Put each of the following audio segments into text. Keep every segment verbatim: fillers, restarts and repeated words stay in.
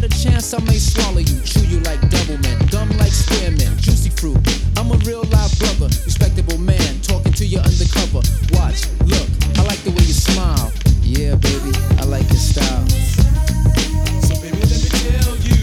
had a chance, I may swallow you. Chew you like Doublemint, gum like spearmint, juicy fruit. I'm a real live brother, respectable man, talking to you undercover. Watch, look, I like the way you smile. Yeah, baby, I like your style. So baby, let me tell you,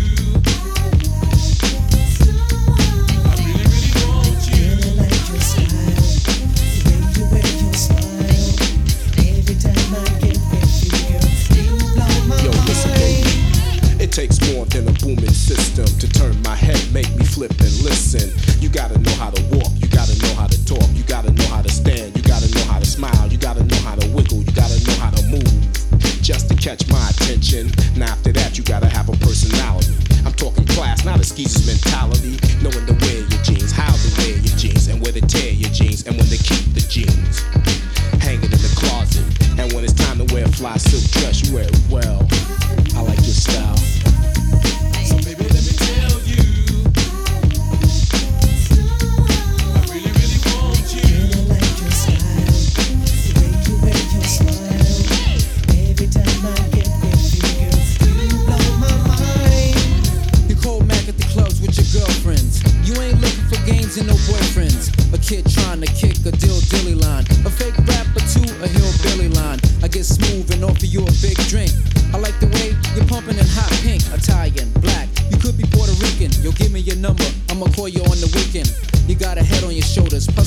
I really, really want you. Really like your style, the way you wear your smile. Every time I get with you, girl, you blow my Yo, listen, baby. mind. It takes more than a booming system to turn my head, make me flip and listen. You gotta know how to walk, you gotta know how to talk, you gotta know how to stand, you gotta know how to smile, you gotta know how to wiggle, you gotta know how to move, just to catch my attention. Now after that, you gotta have a personality. I'm talking class, not a skeezer mentality. Knowing to wear your jeans, how to wear your jeans, and where to tear your jeans, and when to keep the jeans hanging in the closet. And when it's time to wear a fly silk dress, you wear it well. I like your style. So baby, let me tell you, I really, really want you. Really like your style, the way you wear your smile. Every time I get with you, girl, you blow my mind. You cold Mac at the clubs with your girlfriends. You ain't looking for games and no boyfriends. A kid trying to kick a dill dilly line. A fake rapper to a hillbilly line. I get smooth and offer you a big drink. I like the way you're pumping in hot pink. Italian, black, you could be Puerto Rican. Yo, give me your number, I'ma call you on the weekend. You got a head on your shoulders,